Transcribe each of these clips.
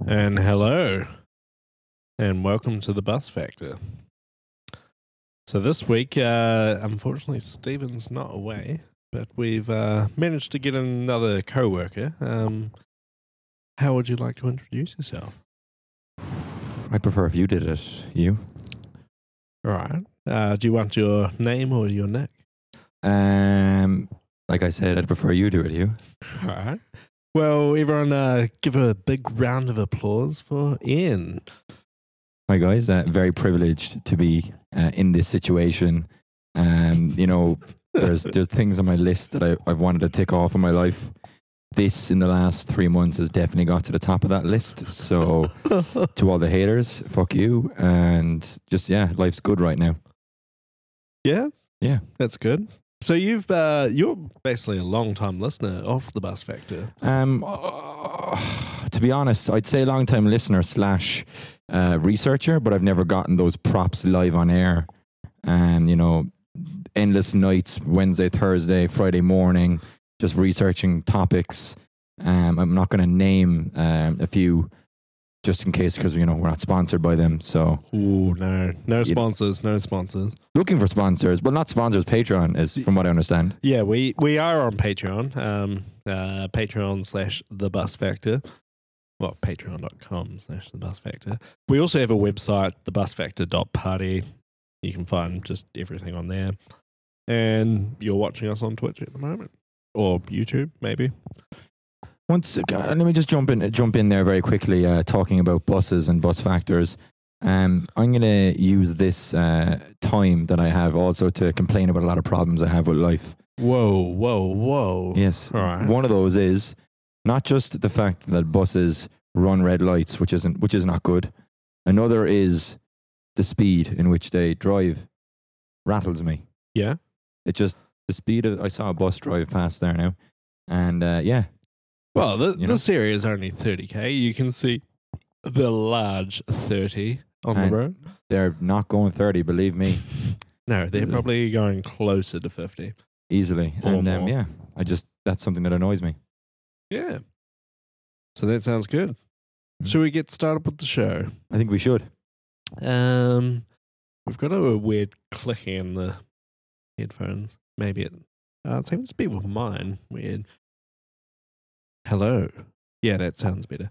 And hello, and welcome to the Bus Factor. So this week, unfortunately, Stephen's not away, but we've managed to get another co-worker. How would you like to introduce yourself? I'd prefer if you did it. You? All right. Do you want your name or your nick? Like I said, I'd prefer you do it. You? All right. Well, everyone, give a big round of applause for Ian. Hi guys. Very privileged to be in this situation. There's things on my list that I've wanted to tick off in my life. This in the last 3 months has definitely got to the top of that list. So to all the haters, fuck you. And just life's good right now. Yeah? Yeah. That's good. So you're basically a long-time listener of the Bus Factor. To be honest, I'd say long-time listener / researcher, but I've never gotten those props live on air. Endless nights, Wednesday, Thursday, Friday morning, just researching topics. I'm not going to name a few just in case, because we're not sponsored by them. So no sponsors, no sponsors. Looking for sponsors, but not sponsors. Patreon is, from what I understand. Yeah, we are on Patreon. Patreon / The Bus Factor. Well, patreon.com / The Bus Factor. We also have a website, thebusfactor.party. You can find just everything on there. And you're watching us on Twitch at the moment, or YouTube maybe. Let me just jump in there very quickly, talking about buses and bus factors. I'm going to use this time that I have also to complain about a lot of problems I have with life. Whoa. Yes. All right. One of those is not just the fact that buses run red lights, which is not good. Another is the speed in which they drive rattles me. Yeah. The speed I saw a bus drive past there now. And well, this area is only 30k. You can see the large 30 on the road. They're not going 30, believe me. No, they're probably going closer to 50. Easily. Or more. That's something that annoys me. Yeah. So that sounds good. Mm-hmm. Should we get started with the show? I think we should. We've got a weird clicking in the headphones. Maybe it seems to be with mine. Weird. Hello. Yeah, that sounds better.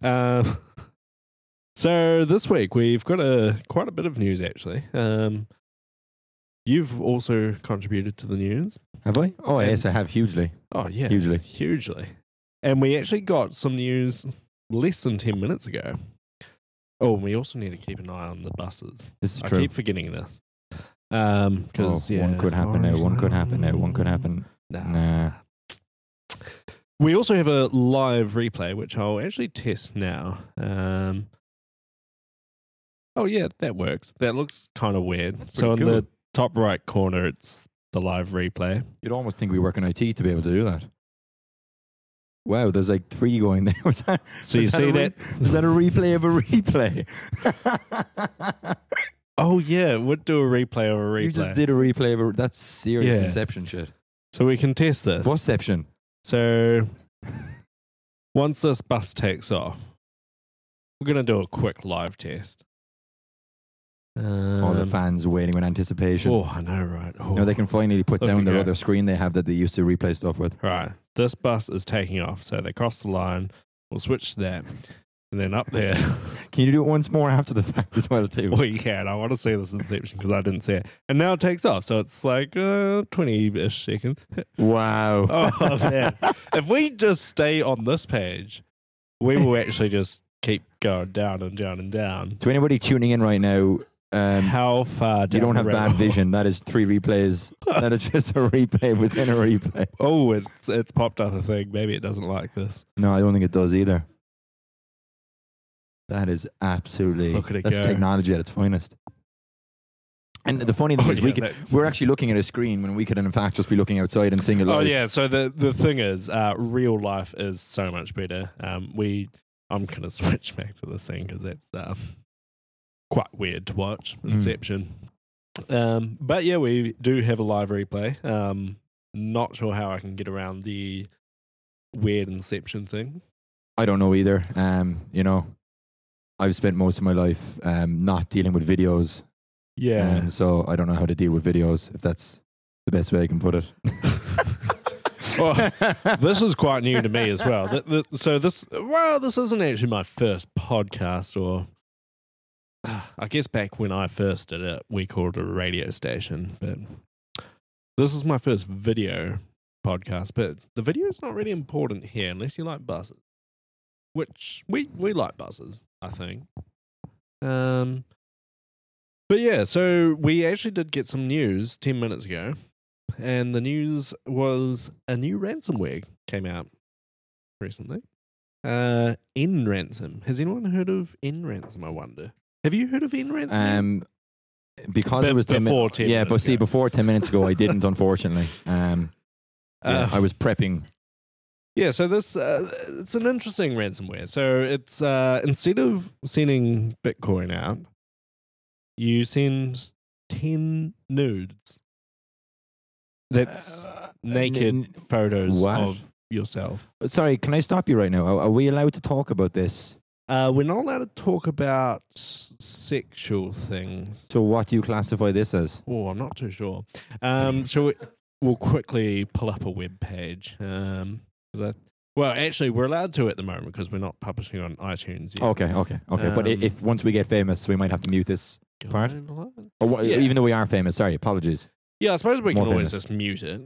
So this week we've got quite a bit of news actually. You've also contributed to the news. Have I? Oh, yes, I have hugely. Oh, yeah. Hugely. And we actually got some news less than 10 minutes ago. Oh, and we also need to keep an eye on the buses. This is true. I keep forgetting this. Because one could happen now. One could happen. Nah. We also have a live replay, which I'll actually test now. Oh, yeah, that works. That looks kind of weird. So in the top right corner, it's the live replay. You'd almost think we work in IT to be able to do that. Wow, there's like 3 going there. So you see that? Is that a replay of a replay? Oh, yeah, would do a replay of a replay. You just did a replay of that's serious Inception shit. So we can test this. Whatception? So once this bus takes off, we're going to do a quick live test. All the fans waiting with anticipation. Oh, I know, right? Oh. Now they can finally put down their other screen they have that they used to replay stuff with. Right. This bus is taking off. So they cross the line. We'll switch to that. And then up there. Can you do it once more after the fact as well, too? Well, you can. I want to see this Inception because I didn't see it. And now it takes off. So it's like 20-ish seconds. Wow. Oh, man. If we just stay on this page, we will actually just keep going down and down and down. To anybody tuning in right now, how far down you don't have bad vision. That is 3 replays. That is just a replay within a replay. Oh, it's popped up a thing. Maybe it doesn't like this. No, I don't think it does either. That is absolutely... That's technology at its finest. And the funny thing is, we're actually looking at a screen when we could, in fact, just be looking outside and seeing it live. Oh, yeah. So the thing is, real life is so much better. I'm going to switch back to this thing because that's quite weird to watch. Inception. But yeah, we do have a live replay. Not sure how I can get around the weird Inception thing. I don't know either. I've spent most of my life not dealing with videos. Yeah. So I don't know how to deal with videos, if that's the best way I can put it. Well, this is quite new to me as well. This isn't actually my first podcast, or I guess back when I first did it, we called it a radio station. But this is my first video podcast. But the video is not really important here unless you like buses, which we like buses, I think. But yeah, so we actually did get some news 10 minutes ago. And the news was a new ransomware came out recently. NRansom. Has anyone heard of NRansom, I wonder? Have you heard of NRansom? Because it was 10 before minutes. 10 Yeah, minutes but see, ago. before 10 minutes ago, I didn't, unfortunately. I was prepping. Yeah, so this it's an interesting ransomware. So it's instead of sending Bitcoin out, you send 10 nudes. That's naked photos what? of yourself. Sorry, can I stop you right now? Are we allowed to talk about this? We're not allowed to talk about sexual things. So what do you classify this as? Oh, I'm not too sure. We'll quickly pull up a web page. Actually, we're allowed to at the moment because we're not publishing on iTunes yet. Okay. But if once we get famous, we might have to mute this part. Or, Yeah. Even though we are famous. Sorry, apologies. Yeah, I suppose we can More always famous. just mute it.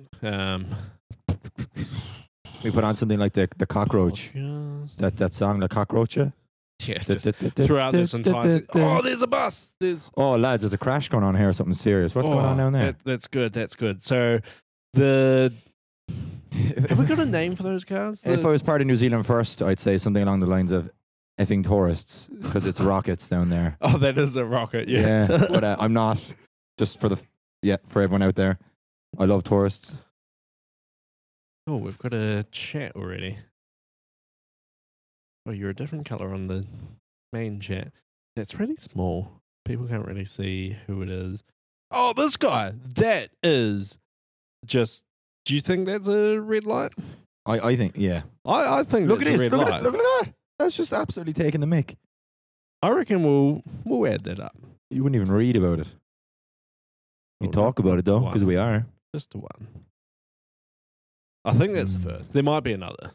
We put on something like the cockroach. That song, the cockroach. Yeah, just throughout this entire thing. Oh, there's a bus. Oh, lads, there's a crash going on here. Something serious. What's going on down there? That's good. So have we got a name for those cars? If I was part of New Zealand First, I'd say something along the lines of effing tourists, because it's rockets down there. Oh, that is a rocket. Yeah, But I'm not. Just for for everyone out there, I love tourists. Oh, we've got a chat already. Oh, you're a different color on the main chat. That's really small. People can't really see who it is. Oh, this guy. That is just. Do you think that's a red light? I think, yeah. I think Look that's at a this. red Look light. at that. That's just absolutely taking the mick. I reckon we'll add that up. You wouldn't even read about it. You Oh, talk not about it though, one. because we are. Just the one. I think that's the first. There might be another.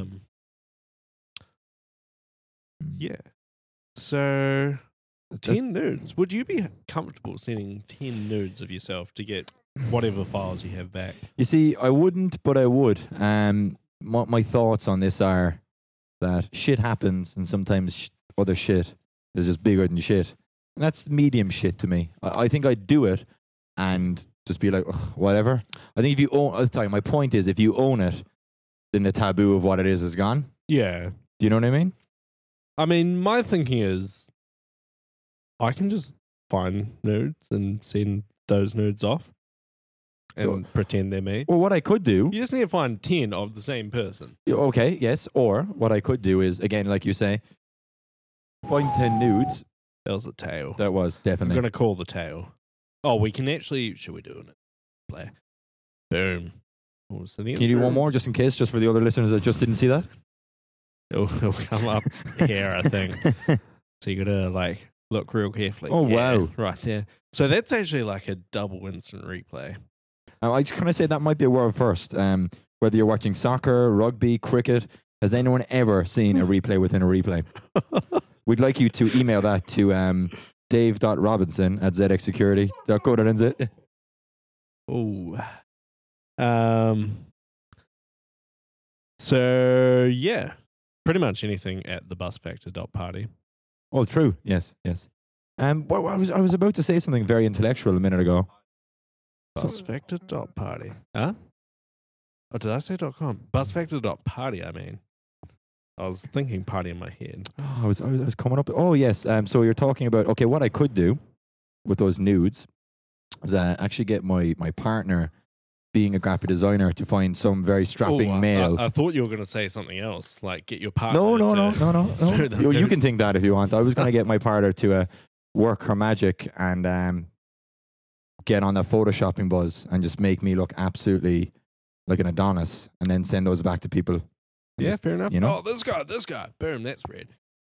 Yeah. So 10 nudes. Would you be comfortable sending 10 nudes of yourself to get whatever files you have back? You see, I wouldn't, but I would. My thoughts on this are that shit happens, and sometimes other shit is just bigger than shit. And that's medium shit to me. I think I'd do it and just be like, ugh, whatever. I think if you own, I'll tell you, my point is, if you own it, then the taboo of what it is gone. Yeah. Do you know what I mean? I mean, my thinking is I can just find nudes and send those nudes off and pretend they're me. Well, what I could do. You just need to find 10 of the same person. Okay, yes. Or what I could do is, again, like you say, find 10 nudes. That was the tail. That was I'm definitely. going to call the tail. Oh, we can actually. Should we do it? Play. Boom. Oh, so Can you do one more just in case, just for the other listeners that just didn't see that? It'll come up here, I think. So you got to like look real carefully. Oh, wow. Right there. So that's actually like a double instant replay. I just kind of say that might be a world first. Whether you're watching soccer, rugby, cricket, has anyone ever seen a replay within a replay? We'd like you to email that to dave.robinson@zxsecurity.co.nz. Oh. So yeah, pretty much anything at the busfactor.party. Oh, true. Yes. Well, I was about to say something very intellectual a minute ago. Busfactor.party. Huh? Oh, did I say .com? Busfactor.party, I mean. I was thinking party in my head. Oh, I was coming up. Oh, yes. So you're talking about, okay, what I could do with those nudes is actually get my partner, being a graphic designer, to find some very strapping male. I thought you were going to say something else, like get your partner. No. do the You can nudes. think that if you want. I was going to get my partner to work her magic and get on the photoshopping buzz and just make me look absolutely like an Adonis, and then send those back to people. Yeah, Just, fair enough. you know? Oh, this guy. Boom, that's red.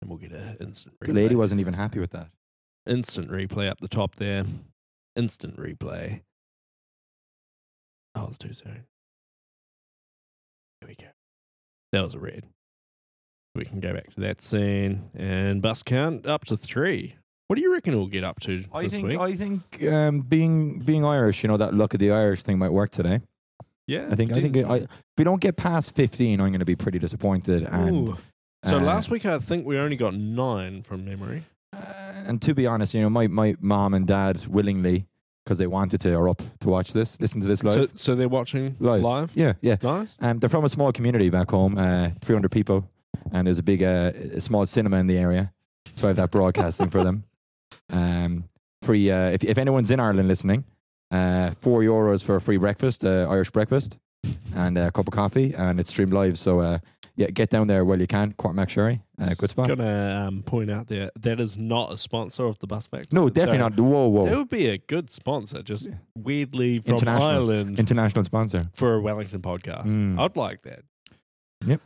and we'll get an instant replay. The lady wasn't even happy with that. Instant replay up the top there. Instant replay. Oh, it's too soon. Here we go. That was a red. We can go back to that scene and bus count up to 3. What do you reckon we'll get up to this week? I think being Irish, that luck of the Irish thing might work today. Yeah, I think if we don't get past 15, I'm going to be pretty disappointed. And Ooh. So last week I think we only got 9 from memory. And to be honest, my mom and dad willingly, because they wanted to, are up to watch this, listen to this live. So they're watching live? Yeah. Nice. They're from a small community back home, 300 people, and there's a big, a small cinema in the area. So I have that broadcasting for them. Free. If anyone's in Ireland listening, €4 for a free breakfast, Irish breakfast, and a cup of coffee, and it's streamed live. So get down there while you can. Quartermac Sherry, good spot. Gonna point out there that is not a sponsor of the Bus Factor. No, definitely not. Whoa. That would be a good sponsor. Just weirdly from International. Ireland, International sponsor for a Wellington podcast. I'd like that. Yep.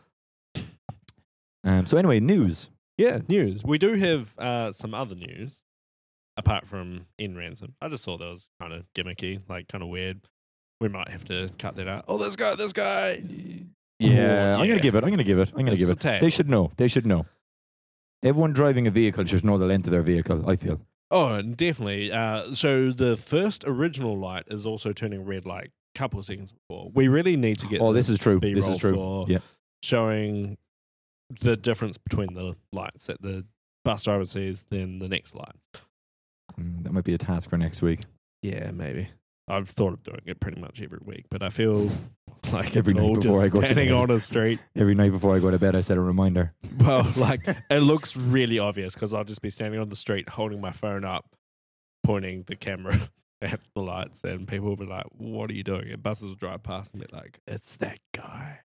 So anyway, news. Yeah, news. We do have some other news apart from In Ransom. I just thought that was kind of gimmicky, like kind of weird. We might have to cut that out. Oh, this guy. Yeah, Ooh, I'm gonna give it. It's a They should know. Everyone driving a vehicle should know the length of their vehicle, I feel. Oh, definitely. So the first original light is also turning red like a couple of seconds before. We really need to get this is true. B-roll This is true. for Yeah. showing the difference between the lights that the bus driver sees than the next light. That might be a task for next week. Yeah, maybe. I've thought of doing it pretty much every week, but I feel like Every it's night all before I just go to standing bed. on a street. Every night before I go to bed, I set a reminder. Well, like it looks really obvious because I'll just be standing on the street holding my phone up, pointing the camera at the lights, and people will be like, "What are you doing?" And buses will drive past and be like, "It's that guy."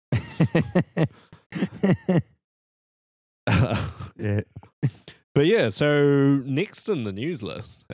Yeah. But yeah, so next in the news list,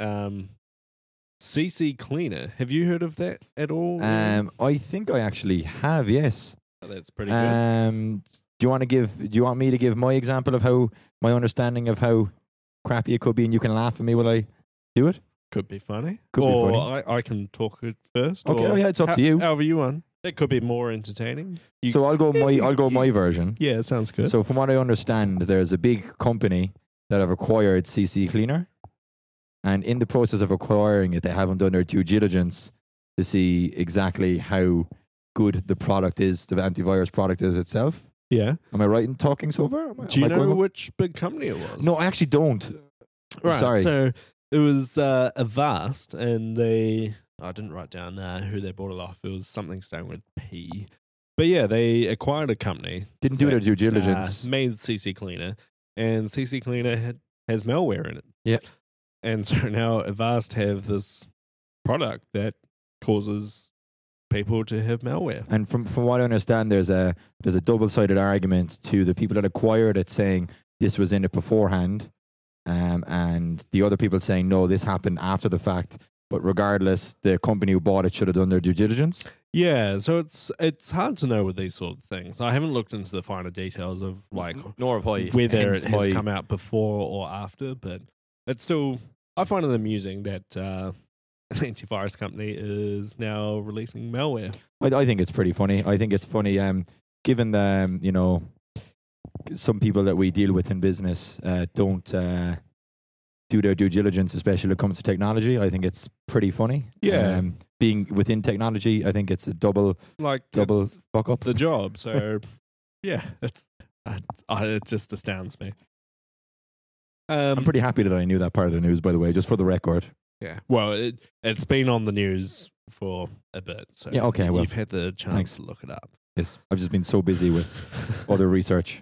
CC Cleaner. Have you heard of that at all? I think I actually have. Yes. Oh, that's pretty good. Do you want me to give my example of how my understanding of how crappy it could be, and you can laugh at me while I do it? Could be funny. Could be or funny. I can talk it first. Okay, or yeah, it's up to you. However you want. It could be more entertaining. So I'll go my version. Yeah, sounds good. So from what I understand, there's a big company that have acquired CC Cleaner, and in the process of acquiring it, they haven't done their due diligence to see exactly how good the product is, the antivirus product is itself. Yeah. Am I right in talking so far? Do you know which big company it was? No, I actually don't. Right. Sorry. So it was Avast, and I didn't write down who they bought it off. It was something starting with P. But yeah, they acquired a company. Didn't do their due diligence. Made CC Cleaner, and CC Cleaner has malware in it. Yeah. And so now Avast have this product that causes people to have malware. And from what I understand, there's a double-sided argument to the people that acquired it saying this was in it beforehand, and the other people saying no, this happened after the fact. But regardless, the company who bought it should have done their due diligence. Yeah, so it's hard to know with these sort of things. I haven't looked into the finer details of like Nor have I. whether it has come out before or after, but it's still, I find it amusing that an antivirus company is now releasing malware. I think it's pretty funny. I think it's funny, given the some people that we deal with in business don't do their due diligence, especially when it comes to technology. I think it's pretty funny. Yeah. Being within technology, I think it's a double It's fuck up. the job. So yeah, it just astounds me. I'm pretty happy that I knew that part of the news, by the way, just for the record. Yeah. Well, it's been on the news for a bit, so Yeah, okay, well, you've had the chance thanks. to look it up. Yes, I've just been so busy with other research.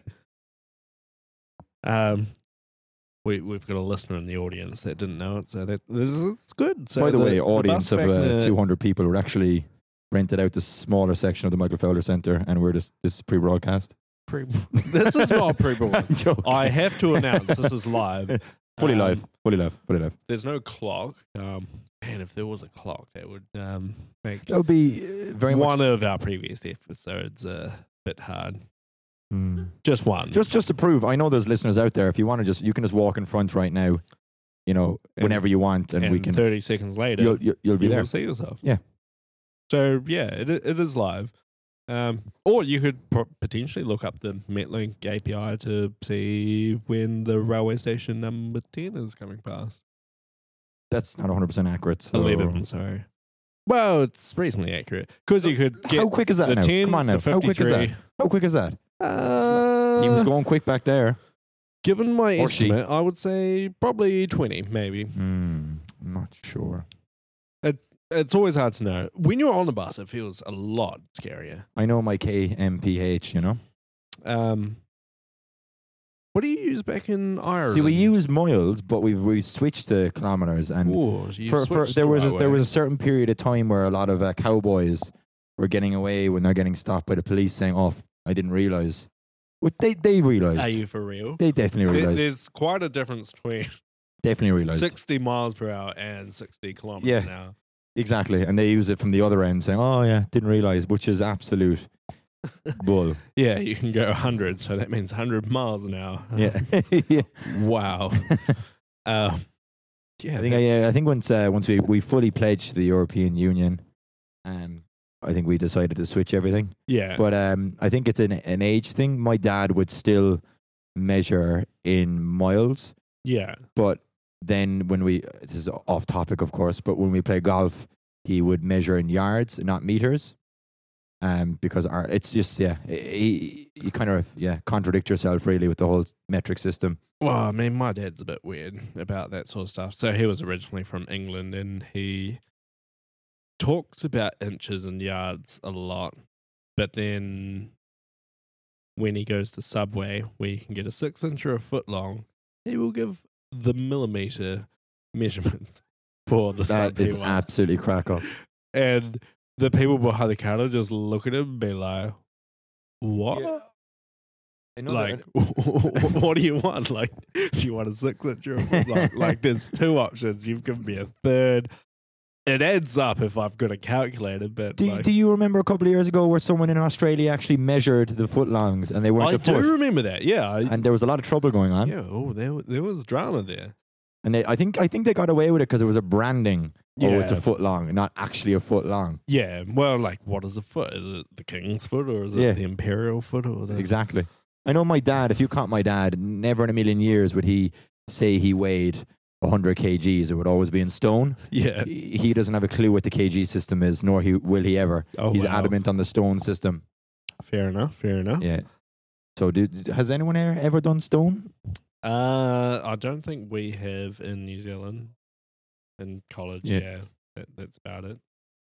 We've got a listener in the audience that didn't know it, so it's good. So By the way, the audience Bus of Factor- 200 people were actually rented out the smaller section of the Michael Fowler Centre, and this is pre-broadcast. This is not pre-broadcast. I'm joking. I have to announce this is live. Fully Um, live. There's no clock. Man, if there was a clock, that would make That would be very much. one of our previous episodes a bit hard. Just one. Just to prove, I know there's listeners out there. If you want to you can just walk in front right now, whenever you want, and we can. 30 seconds later, you'll be there. You'll see yourself. Yeah. So yeah, it is live. Or you could potentially look up the Metlink API to see when the railway station number 10 is coming past. That's not 100% accurate. So. 11, sorry. Well, it's reasonably accurate because you could get. How quick is that the now? 10, Come on now. How quick is that? How quick is that? He was going quick back there. Given my estimate, I would say probably 20, maybe. I'm not sure. It's always hard to know. When you're on the bus, it feels a lot scarier. I know my KMPH, What do you use back in Ireland? See, we use miles, but we've switched to kilometers. And there was a certain period of time where a lot of cowboys were getting away when they're getting stopped by the police, saying, "Oh, I didn't realize." Well, they realized. Are you for real? They definitely realized. There's quite a difference between definitely realized 60 miles per hour and 60 kilometers an hour. Exactly, and they use it from the other end, saying, "Oh yeah, didn't realize," which is absolute bull. Yeah, you can go 100, so that means 100 miles an hour. Yeah, yeah. Wow. I think once we fully pledged to the European Union, I think we decided to switch everything. Yeah, but I think it's an age thing. My dad would still measure in miles. Yeah, but then this is off topic, of course, but when we play golf, he would measure in yards, not meters. Because it's just, you kind of, contradict yourself really with the whole metric system. Well, I mean, my dad's a bit weird about that sort of stuff. So he was originally from England and he talks about inches and yards a lot. But then when he goes to Subway, where you can get a 6-inch or a foot long, he will give the millimeter measurements for the That is absolutely crack up. And the people behind the counter just look at him and be like, "What? Yeah. I know like, what do you want? Like, do you want a 6-inch or a foot long? Like, there's two options. You've given me a third. It adds up if I've got a calculator, but do you remember a couple of years ago where someone in Australia actually measured the footlongs and they weren't the foot? I do remember that, yeah. And there was a lot of trouble going on. Yeah, there was drama there. And I think they got away with it because it was a branding. Yeah. Oh, it's a foot long, not actually a foot long. Yeah, well, like, what is a foot? Is it the king's foot or is it the imperial foot? Exactly. I know my dad, if you caught my dad, never in a million years would he say he weighed 100 kgs. It would always be in stone. Yeah. He doesn't have a clue what the kg system is, nor will he ever. He's adamant on the stone system. Fair enough. Yeah. So has anyone ever done stone? I don't think we have in New Zealand. In college, that's about it.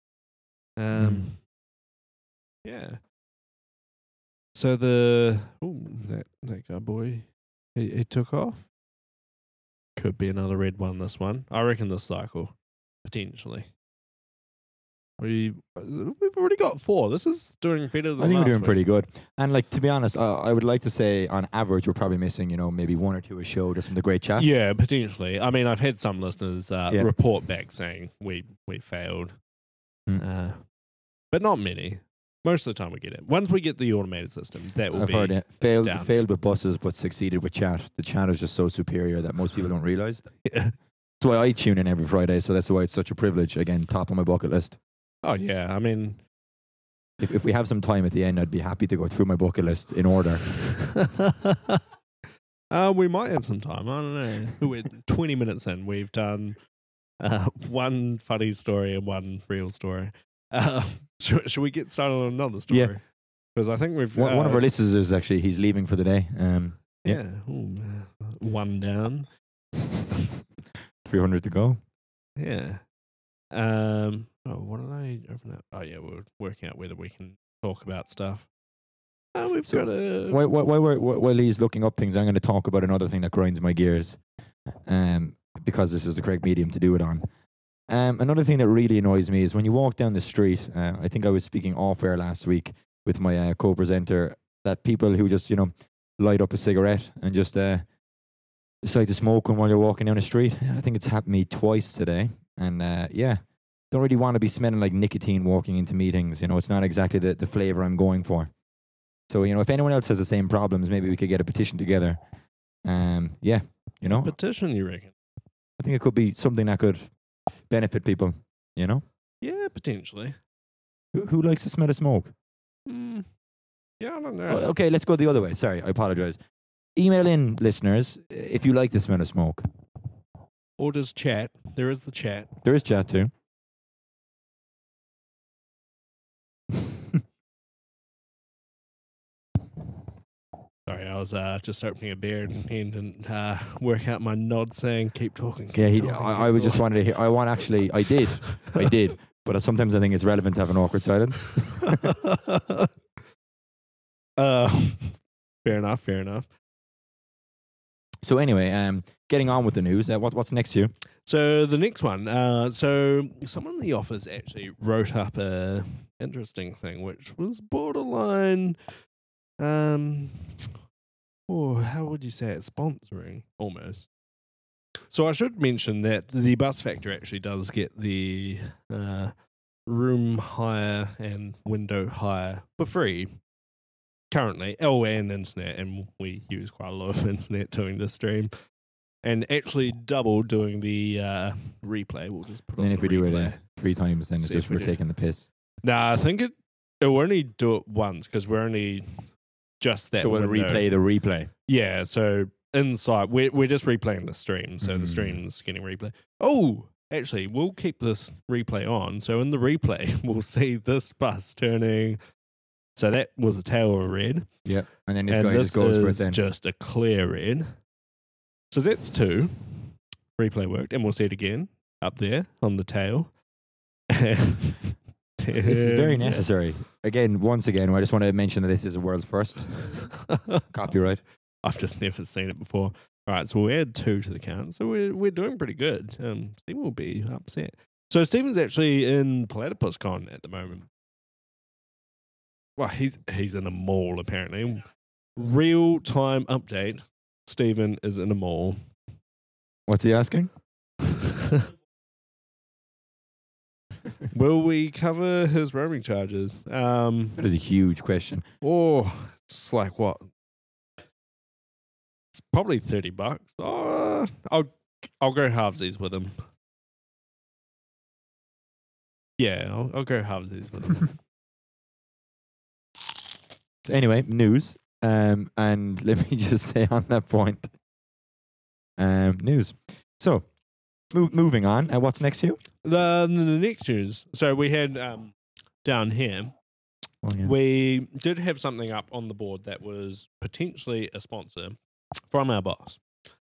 Yeah. So that guy boy, he took off. Could be another red one. This one, I reckon. This cycle, potentially. We've already got 4. This is doing better than I think we're doing week. pretty good. And to be honest, I would like to say on average we're probably missing, maybe 1 or 2 a show just from the great chat. Yeah, potentially. I mean, I've had some listeners report back saying we failed, but not many. Most of the time we get it. Once we get the automated system, that will I've be heard it. Failed with buses, but succeeded with chat. The chat is just so superior that most people don't realize. Yeah. That's why I tune in every Friday. So that's why it's such a privilege. Again, top on my bucket list. Oh yeah, I mean, if we have some time at the end, I'd be happy to go through my bucket list in order. We might have some time. I don't know. We're 20 minutes in. We've done 1 funny story and 1 real story. Should we get started on another story? Yeah. Because I think we've one of our listeners is actually he's leaving for the day. Yeah. Ooh, 1 down. 300 to go. Yeah. What did I open up? Oh yeah, we're working out whether we can talk about stuff. We've got a. While he's looking up things, I'm going to talk about another thing that grinds my gears, because this is the correct medium to do it on. Another thing that really annoys me is when you walk down the street. I think I was speaking off air last week with my co-presenter that people who just light up a cigarette and just decide to smoke one while you're walking down the street. I think it's happened to me twice today, and don't really want to be smelling like nicotine walking into meetings. It's not exactly the flavor I'm going for. So, if anyone else has the same problems, maybe we could get a petition together. Yeah, Petition, you reckon? I think it could be something that could benefit people, Yeah, potentially. Who likes the smell of smoke? Yeah, I don't know. Okay, let's go the other way. Sorry, I apologize. Email in, listeners, if you like the smell of smoke. Or just chat. There is the chat. There is chat too. Sorry, I was just opening a beer and he didn't work out my nod saying keep talking. I was just wanted to hear. I did. But sometimes I think it's relevant to have an awkward silence. Fair enough. So anyway, getting on with the news. What's next to you? So the next one. So someone in the office actually wrote up a interesting thing, which was borderline. How would you say it? Sponsoring, almost. So I should mention that the Bus Factor actually does get the room hire and window hire for free currently. And internet, and we use quite a lot of internet doing this stream. And actually double doing the replay. We'll just put on And then if we do replay. it 3 times, then it's just we're taking the piss. Nah, I think it'll only do it once because we're only just that. So we'll window. replay the replay. Yeah, so inside we're just replaying the stream, so the stream's getting replay. Oh, actually, we'll keep this replay on. So in the replay, we'll see this bus turning. So that was a tail of red. Yep, and then this and guy this just goes is for it then. just a clear red. So that's 2. Replay worked, and we'll see it again up there on the tail. This is very necessary. Once again, I just want to mention that this is a world's first. Copyright. I've just never seen it before. All right, so we'll add 2 to the count. So we're doing pretty good. Stephen will be upset. So Stephen's actually in Platypus Con at the moment. Well, he's in a mall apparently. Real time update. Stephen is in a mall. What's he asking? Will we cover his roaming charges? That is a huge question. It's like what? It's probably $30. I'll go halvesies with him. Yeah, I'll go halvesies with him. Anyway, news. And let me just say on that point, news. So, moving on. What's next to you? The next news. So we had down here. Oh, yeah. We did have something up on the board that was potentially a sponsor from our boss.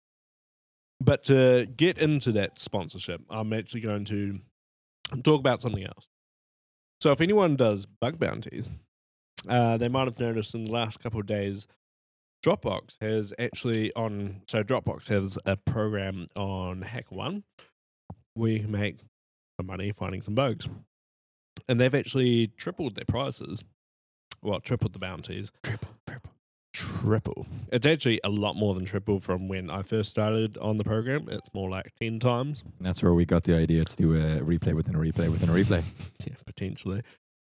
But to get into that sponsorship, I'm actually going to talk about something else. So if anyone does bug bounties, they might have noticed in the last couple of days, Dropbox has actually Dropbox has a program on HackerOne where you can make some money finding some bugs. And they've actually tripled their prices. Well, tripled the bounties. Triple. It's actually a lot more than triple from when I first started on the program. It's more like 10 times. And that's where we got the idea to do a replay within a replay within a replay. Yeah, potentially.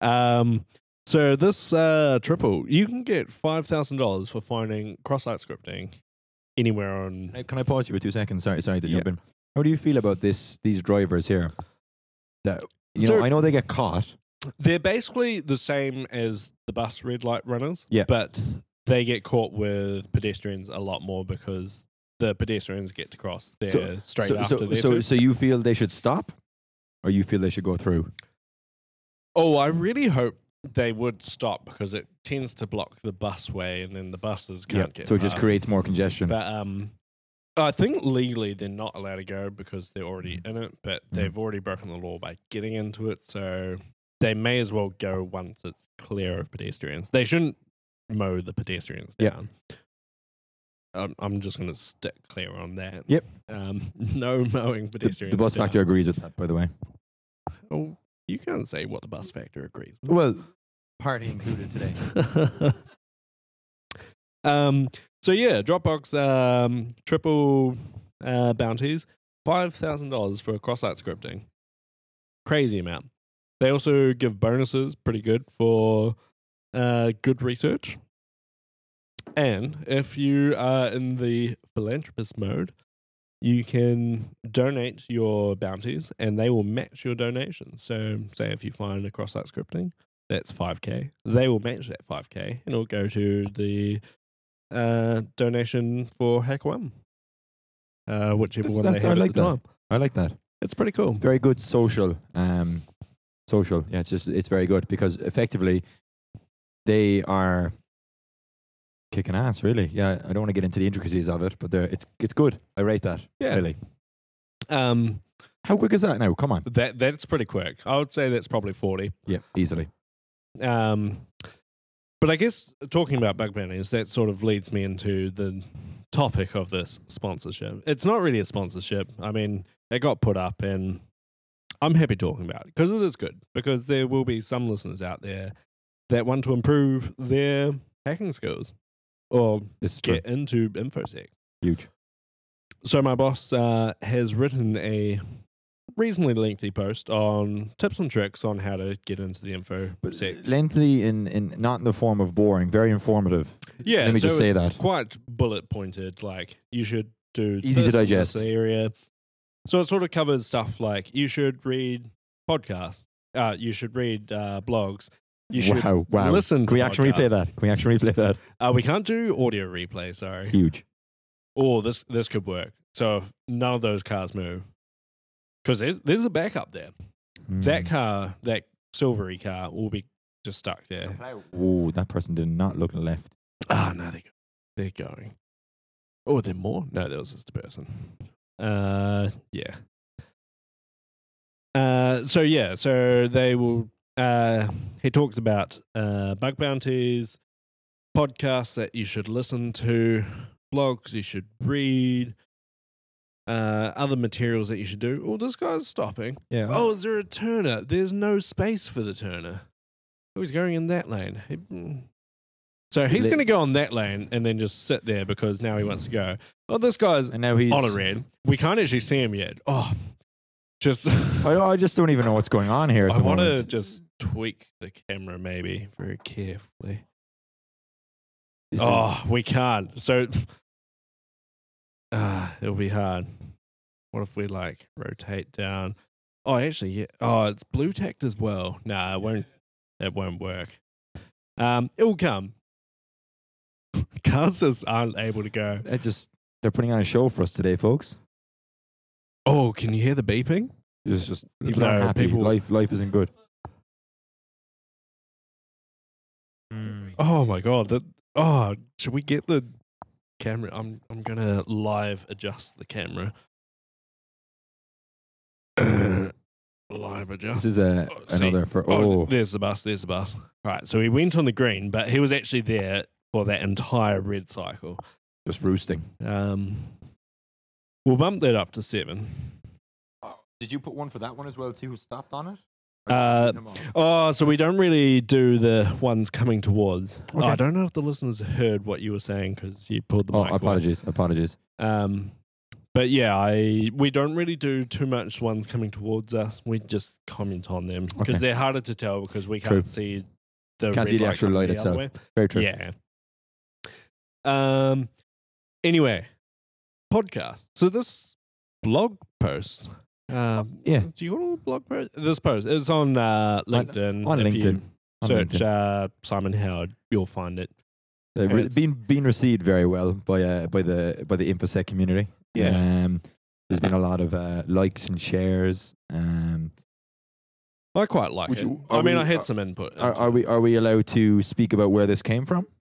So this triple, you can get $5,000 for finding cross-site scripting anywhere on... Can I pause you for 2 seconds? Sorry to jump in. How do you feel about these drivers here? That I know they get caught. They're basically the same as the bus red light runners, but they get caught with pedestrians a lot more because the pedestrians get to cross there straight after their So you feel they should stop, or you feel they should go through? Oh, I really hope they would stop because it tends to block the busway and then the buses can't get so it just creates more congestion. But I think legally they're not allowed to go because they're already in it, but they've already broken the law by getting into it, so they may as well go once it's clear of pedestrians. They shouldn't mow the pedestrians down. I'm just going to stick clear on that. Yep. No mowing pedestrians The Bus Factor agrees with that, by the way. Oh, you can't say what the Bus Factor agrees with. Well, party included today. So yeah, Dropbox triple bounties, $5,000 for cross-site scripting. Crazy amount. They also give bonuses, pretty good, for good research. And if you are in the philanthropist mode, you can donate your bounties and they will match your donations. So, say if you find a cross-site scripting, that's 5K. They will match that 5K and it'll go to the donation for HackerOne, whichever one they had at the time. I like that. It's pretty cool. It's very good social. Social. Yeah, it's very good because effectively they are kicking ass, really. Yeah, I don't want to get into the intricacies of it, but it's good. I rate that. Yeah. Really. How quick is that now? Come on. That's pretty quick. I would say that's probably 40. Yeah, easily. But I guess talking about bug bounties, that sort of leads me into the topic of this sponsorship. It's not really a sponsorship. I mean, it got put up and I'm happy talking about it because it is good, because there will be some listeners out there that want to improve their hacking skills or get into InfoSec. Huge. So my boss has written a reasonably lengthy post on tips and tricks on how to get into the InfoSec. Lengthy in not in the form of boring, very informative. Yeah, let me just say that. Quite bullet pointed. Like you should do easy to digest this area. So it sort of covers stuff like you should read podcasts. You should read blogs. You should listen to Can we actually replay that? We can't do audio replay, sorry. Huge. Or this could work. So if none of those cars move, because there's a backup there. That car, that silvery car, will be just stuck there. Oh, that person did not look left. Ah, no, they're going. Oh, there more? No, that was just a person. Yeah. So they will. He talks about bug bounties, podcasts that you should listen to, blogs you should read, other materials that you should do. Oh, this guy's stopping. Yeah. Oh, is there a turner? There's no space for the turner. Oh, he's going in that lane. So he's going to go on that lane and then just sit there because now he wants to go. Oh, this guy's on a red. We can't actually see him yet. Oh, just I just don't even know what's going on here. I want to just tweak the camera maybe very carefully. We can't. So it'll be hard. What if we rotate down? Oh, actually, yeah. Oh, it's blue tacked as well. Nah, it won't work. It will come. Cars just aren't able to go. They're putting on a show for us today, folks. Oh, can you hear the beeping? It's just people aren't happy. Life isn't good. Oh my god! Should we get the camera? I'm gonna live adjust the camera. Live adjust. This is another for. There's the bus. There's the bus. Right. So he went on the green, but he was actually there for that entire red cycle. Just roosting. We'll bump that up to 7. Did you put one for that one as well too? Who stopped on it? So we don't really do the ones coming towards. Okay. I don't know if the listeners heard what you were saying because you pulled the mic. Apologies. But yeah, we don't really do too much ones coming towards us. We just comment on them because they're harder to tell because we can't see the actual light itself. Very true. Yeah. Anyway, podcast. So this blog post. Do you want a blog post? This post is on LinkedIn. On LinkedIn. Search Simon Howard, you'll find it. Been received very well by the InfoSec community. Yeah. There's been a lot of likes and shares. I quite like it. I had some input. Are we allowed to speak about where this came from?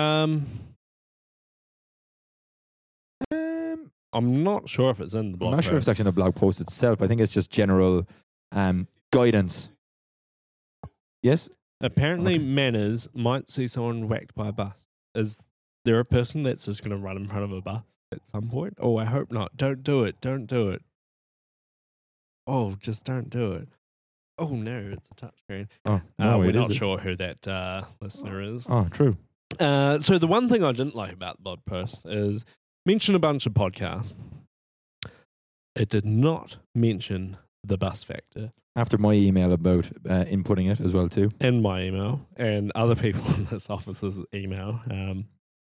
I'm not sure if it's in the blog post. I'm not sure if it's actually in the blog post itself. I think it's just general guidance. Yes? Apparently, Manners might see someone whacked by a bus. Is there a person that's just going to run in front of a bus at some point? Oh, I hope not. Don't do it. Don't do it. Oh, just don't do it. Oh, no, it's a touchscreen. Oh, no, we're not sure who that listener is. Oh, true. So the one thing I didn't like about the blog post is mention a bunch of podcasts. It did not mention the Bus Factor. After my email about inputting it as well too. And my email and other people in this office's email.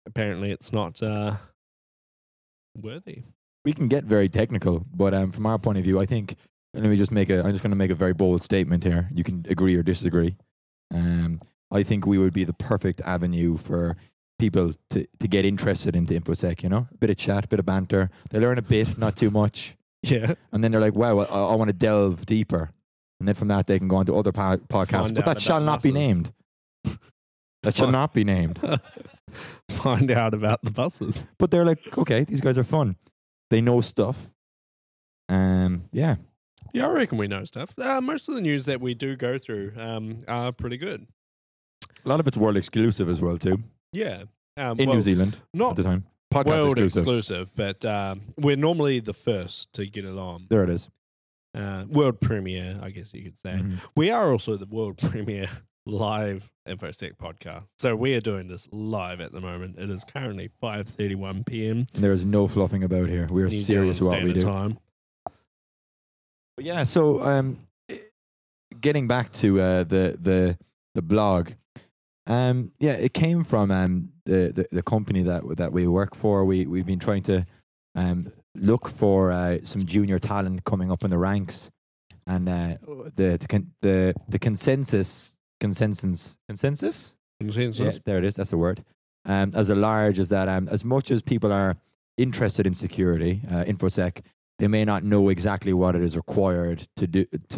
apparently it's not worthy. We can get very technical, but from our point of view, I think. And let me just make I'm just going to make a very bold statement here. You can agree or disagree. I think we would be the perfect avenue for people to get interested into InfoSec. You know, a bit of chat, a bit of banter. They learn a bit, not too much. Yeah. And then they're like, wow, I want to delve deeper. And then from that, they can go on to other podcasts. But that shall not be named. That shall not be named. Find out about the buses. But they're like, okay, these guys are fun. They know stuff. Yeah. Yeah, I reckon we know stuff. Most of the news that we do go through are pretty good. A lot of it's world exclusive as well, too. Yeah. In New Zealand not at the time. Podcast world exclusive. but we're normally the first to get it on. There it is. World premiere, I guess you could say. Mhm. We are also the world premiere live InfoSec podcast. So we are doing this live at the moment. It is currently 5:31 p.m. And there is no fluffing about here. We are New serious Zealand about what we do. Standard Time. Yeah, so getting back to the blog, it came from the company that we work for. We've been trying to look for some junior talent coming up in the ranks, and the consensus. Yeah, there it is. That's the word. As a large is that as much as people are interested in security, InfoSec, they may not know exactly what it is required to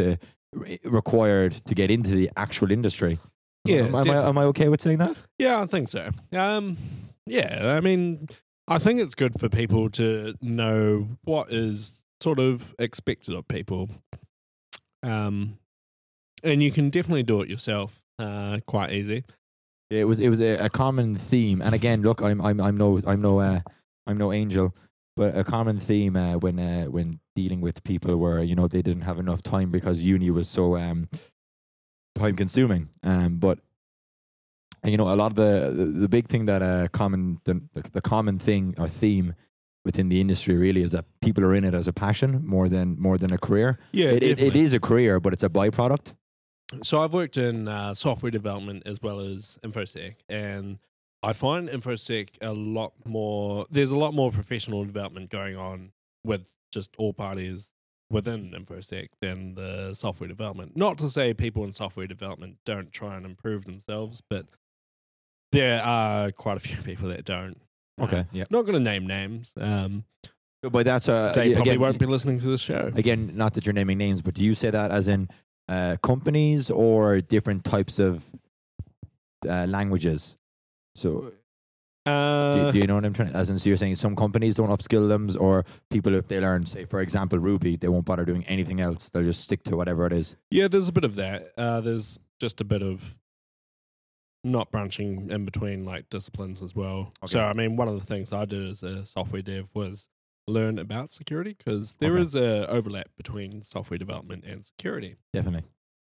get into the actual industry. Yeah, am I okay with saying that? Yeah, I think so. Yeah, I mean, I think it's good for people to know what is sort of expected of people. And you can definitely do it yourself, quite easy. It was a common theme, and again, look, I'm no angel, but a common theme when dealing with people where they didn't have enough time because uni was so time consuming. But a lot of the big thing that the common thing or theme within the industry really is that people are in it as a passion more than a career. Yeah, it is a career, but it's a byproduct. So I've worked in software development as well as InfoSec, and I find InfoSec there's a lot more professional development going on with just all parties within InfoSec than the software development. Not to say people in software development don't try and improve themselves, but there are quite a few people that don't. Okay, yeah. Not going to name names. But that's they probably won't be listening to this show. Again, not that you're naming names, but do you say that as in companies or different types of languages? So, do you know what I'm trying? As in, so you're saying some companies don't upskill them, or people, if they learn, say for example, Ruby, they won't bother doing anything else. They'll just stick to whatever it is. Yeah, there's a bit of that. There's just a bit of not branching in between like disciplines as well. Okay. So, I mean, one of the things I did as a software dev was learn about security because there is a overlap between software development and security. Definitely.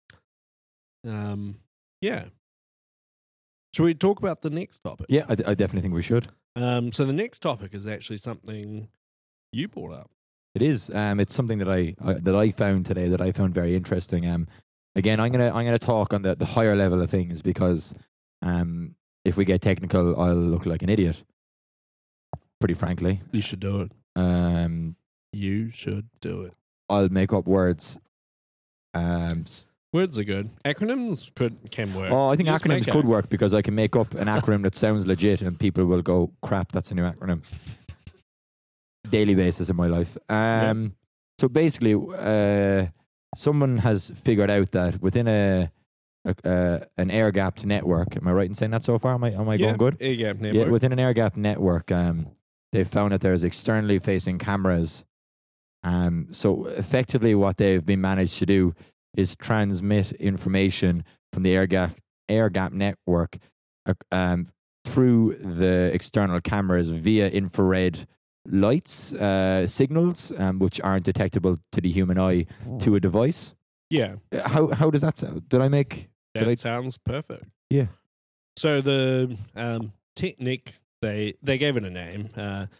Yeah. Should we talk about the next topic? Yeah, I definitely think we should. So the next topic is actually something you brought up. It is. It's something that I found today that I found very interesting. Again, I'm gonna talk on the higher level of things because if we get technical, I'll look like an idiot. Pretty frankly, you should do it. You should do it. I'll make up words. Words are good. Acronyms can work. Oh, I think acronyms could work because I can make up an acronym that sounds legit and people will go, crap, that's a new acronym. Daily basis in my life. So basically, someone has figured out that within an air-gapped network, am I right in saying that so far? Am I going good? Air-gapped network. Yeah, within an air-gapped network, they've found that there's externally facing cameras. So effectively what they've been managed to do is transmit information from the air-gap network through the external cameras via infrared lights, signals, which aren't detectable to the human eye, to a device. Yeah. How does that sound? That sounds perfect. Yeah. So the technique, they gave it a name.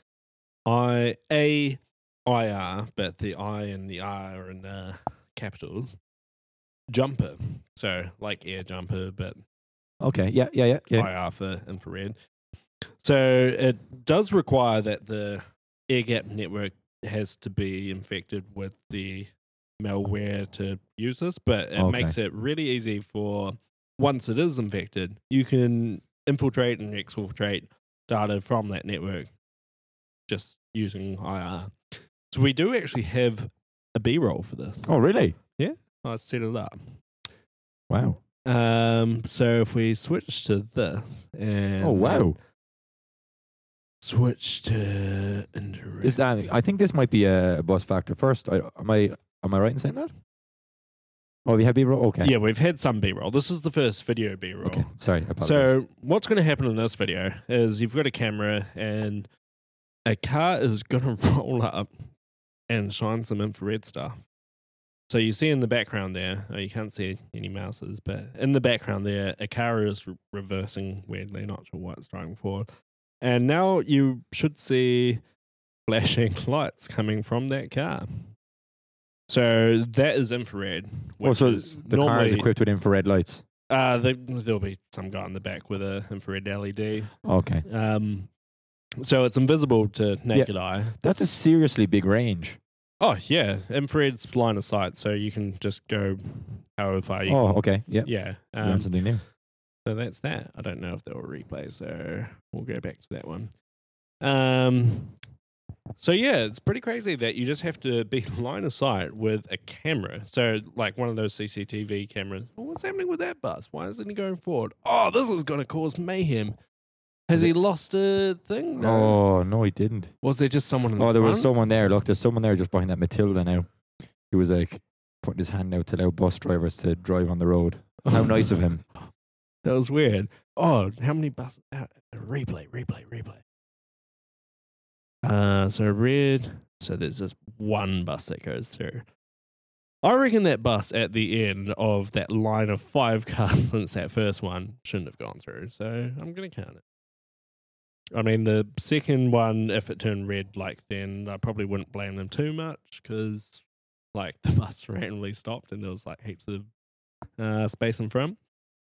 IR, but the I and the R are in capitals. Jumper. So like air jumper, but okay, yeah. IR for infrared. So it does require that the air gap network has to be infected with the malware to use this, but it Okay. makes it really easy for, once it is infected, you can infiltrate and exfiltrate data from that network just using IR. So we do actually have a B-roll for this. Oh, really? I set it up. Wow. So if we switch to this and Oh, wow. switch to interact. I think this might be a bus factor first. Am I right in saying that? Oh, you have B-roll? Okay. Yeah, we've had some B-roll. This is the first video B-roll. Okay. Sorry. I apologize. So what's going to happen in this video is you've got a camera and a car is going to roll up and shine some infrared stuff. So you see in the background there, you can't see any mouses, but in the background there, a car is reversing weirdly, not sure why it's driving forward. And now you should see flashing lights coming from that car. So that is infrared. Which so is the car is normally- equipped with infrared lights. There'll be some guy in the back with a infrared LED. Okay. So it's invisible to naked eye. That's a seriously big range. Oh yeah, infrared's line of sight, so you can just go however far you Oh, can. okay. Yeah. Yeah. Learn something new. So that's that. I don't know if they'll replay, so we'll go back to that one. So yeah, it's pretty crazy that you just have to be line of sight with a camera. So like one of those CCTV cameras. Well, what's happening with that bus? Why isn't he going forward? Oh, this is going to cause mayhem. Has he lost a thing? No. Oh, no, he didn't. Was there just someone in the There front? was someone there. Look, there's someone there just behind that Matilda now. He was like putting his hand out to allow bus drivers to drive on the road. How nice of him. That was weird. Oh, how many buses? Replay. So red. So there's just one bus that goes through. I reckon that bus at the end of that line of 5 cars since that first one shouldn't have gone through. So I'm going to count it. I mean, the second one, if it turned red, then I probably wouldn't blame them too much because, the bus randomly stopped and there was heaps of space in front.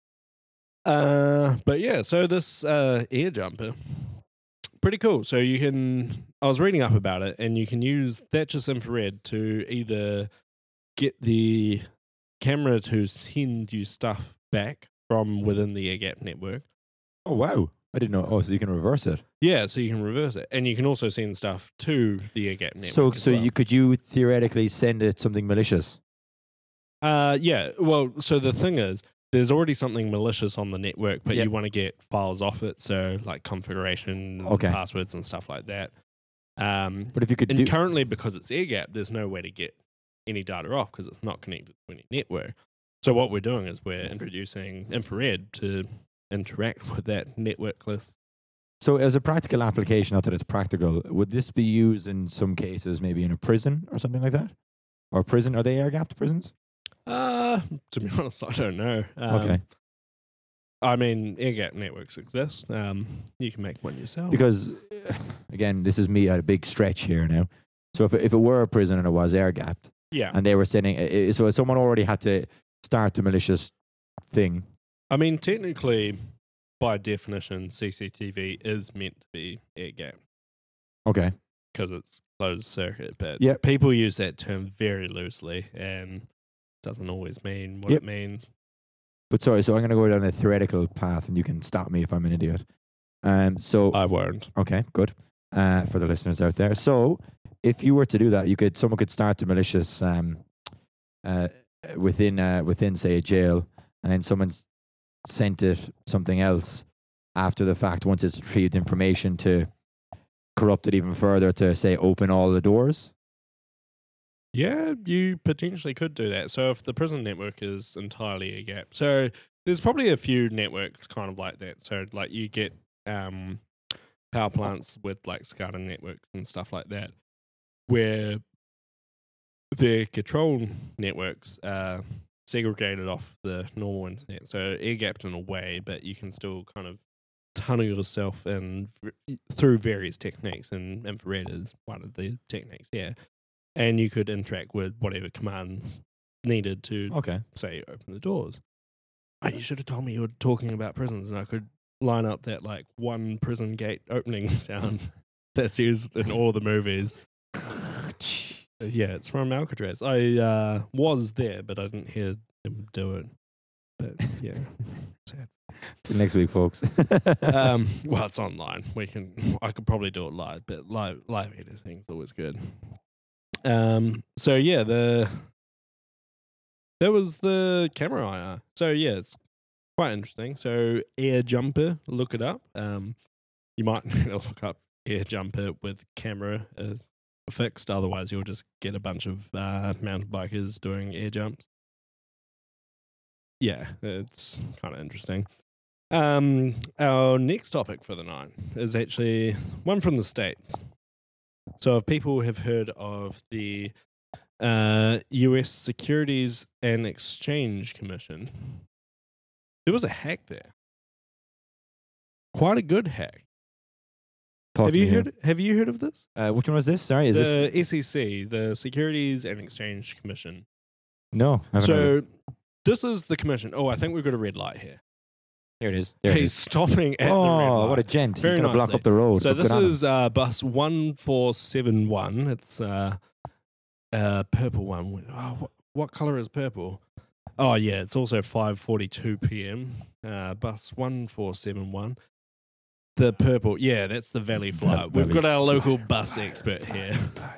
But yeah, so this air jumper, pretty cool. So I was reading up about it, and you can use that just infrared to either get the camera to send you stuff back from within the air gap network. Oh, wow. I didn't know. Oh, so you can reverse it. Yeah, so you can reverse it, and you can also send stuff to the air gap network. So could you theoretically send it something malicious? Yeah. Well, so the thing is, there's already something malicious on the network, but Yep. you want to get files off it, so configuration, Okay. passwords, and stuff like that. But if you could And do, currently, because it's air gap, there's no way to get any data off because it's not connected to any network. So what we're doing is we're introducing infrared to interact with that networkless. so as a practical application, not that it's practical, would this be used in some cases, maybe in a prison or something like that? Or prison? Are they air gapped prisons? To be honest, I don't know. Okay. I mean, air gap networks exist. You can make one yourself. Because, again, this is me at a big stretch here now. So if it were a prison and it was air gapped, yeah, and they were sending, so someone already had to start the malicious thing. I mean, technically, by definition, CCTV is meant to be air gap Okay. because it's closed circuit. But Yep. people use that term very loosely and doesn't always mean what Yep. it means. But sorry, so I'm going to go down a theoretical path, and you can stop me if I'm an idiot. So I won't. okay, good. For the listeners out there, so if you were to do that, someone could start the malicious within say a jail, and then someone's sent it something else after the fact once it's retrieved information to corrupt it even further to say open all the doors. Yeah, you potentially could do that. So if the prison network is entirely a gap, so there's probably a few networks kind of like that. So you get power plants with SCADA networks and stuff like that, where their control networks are segregated off the normal internet. So air gapped in a way, but you can still kind of tunnel yourself in through various techniques, and infrared is one of the techniques. Yeah. And you could interact with whatever commands needed to, Okay. say, open the doors. Oh, you should have told me you were talking about prisons, and I could line up that like one prison gate opening sound that's used in all the movies. Yeah, it's from Alcatraz. I was there, but I didn't hear him do it. But yeah, sad. Till next week, folks. Well, it's online. I could probably do it live, but live editing's always good. So yeah, there was the camera IR. So yeah, it's quite interesting. So Air Jumper, look it up. You might look up Air Jumper with camera fixed. Otherwise, you'll just get a bunch of mountain bikers doing air jumps. Yeah, it's kind of interesting. Our next topic for the night is actually one from the States. So if people have heard of the US Securities and Exchange Commission, there was a hack there. Quite a good hack. Have you heard of this? Which one was this? Sorry, is the SEC, the Securities and Exchange Commission? No, I haven't heard of it. This is the commission. Oh, I think we've got a red light here. There it is. He's stopping at the red light. Oh, what a gent. Very He's going to block nicely. up the road. So But this good on him. is bus 1471. It's a purple one. Oh, what color is purple? Oh, yeah, it's also 5:42 p.m. Bus 1471. The purple. Yeah, that's the Valley Fly. We've got our local bus expert here.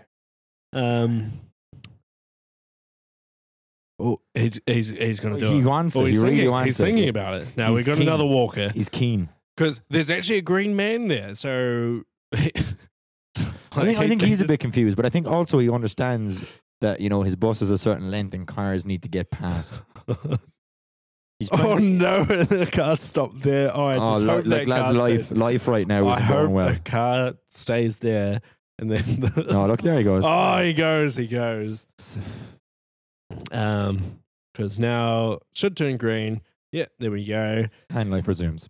Oh, he's going to do it. He wants it. He's He really thinking, wants he's it. thinking about it. Now, He's we've got keen. another walker. He's keen. Because there's actually a green man there. So I think he's a bit confused, but I think also he understands that, his bus is a certain length and cars need to get past. He's Oh trying to- no, the car stopped there. Oh, I just hope that lads, car life right now I is hope going well. the car stays there. And then No, look, there he goes. Oh, he goes. Because now should turn green. Yeah, there we go. And life resumes.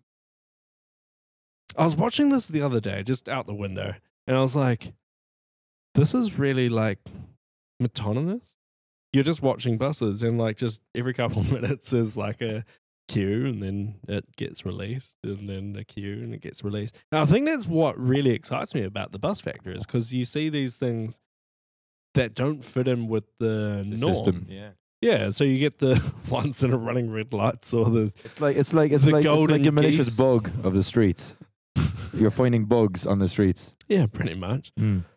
I was watching this the other day, just out the window, and I was like, this is really like monotonous. You're just watching buses, and like just every couple of minutes there's like a queue, and then it gets released, and then a queue, and it gets released. And I think that's what really excites me about the bus factor is because you see these things that don't fit in with the norm. System. Yeah, so you get the ones that are running red lights or the It's like The golden a malicious geese. bug of the streets. You're finding bugs on the streets. yeah, pretty much.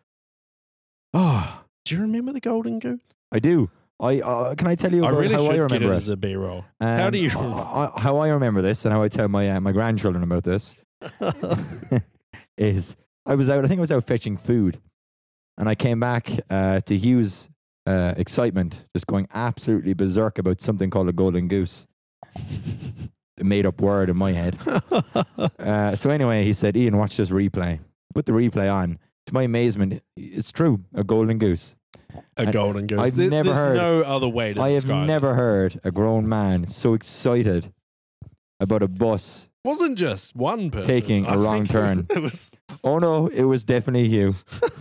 Oh, do you remember the golden goose? I do. Can I tell you I about really how I should get remember it it? as a B-roll. How do you how I remember this and how I tell my grandchildren about this is I think I was out fetching food, and I came back to Hugh's excitement, just going absolutely berserk about something called a golden goose. A made-up word in my head. So anyway, he said, "Ian, watch this replay." Put the replay on. To my amazement, it's true. A golden goose. A golden goose. I've There's never heard. no other way to I have describe never it. heard a grown man so excited about a bus. It wasn't just one person Taking a I wrong think turn. It was just Oh no, it was definitely Hugh.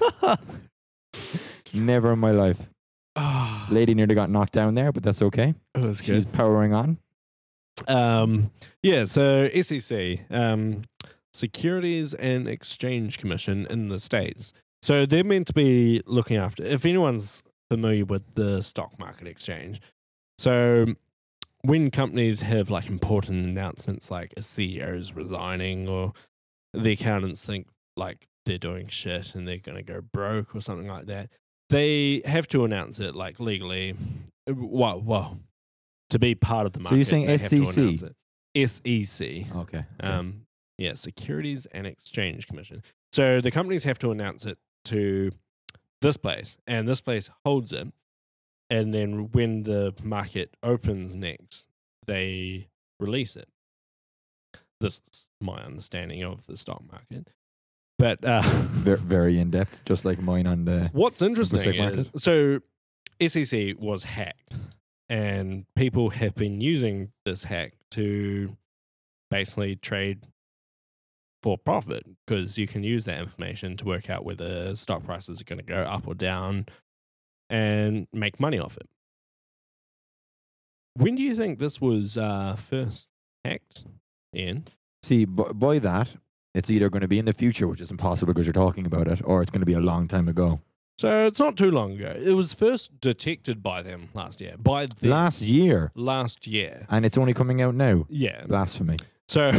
Never in my life. Ah, Lady nearly got knocked down there, but that's okay. it was She's good. powering on. Yeah, so SEC, Securities and Exchange Commission in the States. So they're meant to be looking after, if anyone's familiar with the stock market exchange. So when companies have like important announcements like a CEO's resigning or the accountants think like they're doing shit and they're going to go broke or something like that, they have to announce it like legally. Well, to be part of the market. So you're saying they have to SEC? announce it. SEC. Okay. Yeah, Securities and Exchange Commission. So the companies have to announce it to this place, and this place holds it. And then when the market opens next, they release it. This is my understanding of the stock market. But Very, very in depth, just like mine on the. what's interesting stock is, market? so SEC was hacked, and people have been using this hack to basically trade for profit because you can use that information to work out whether stock prices are going to go up or down and make money off it. When do you think this was first hacked, Ian? See, by that, it's either going to be in the future, which is impossible because you're talking about it, or it's going to be a long time ago. So it's not too long ago. It was first detected by them last year. Last year. Last year. And it's only coming out now. Yeah. Blasphemy. So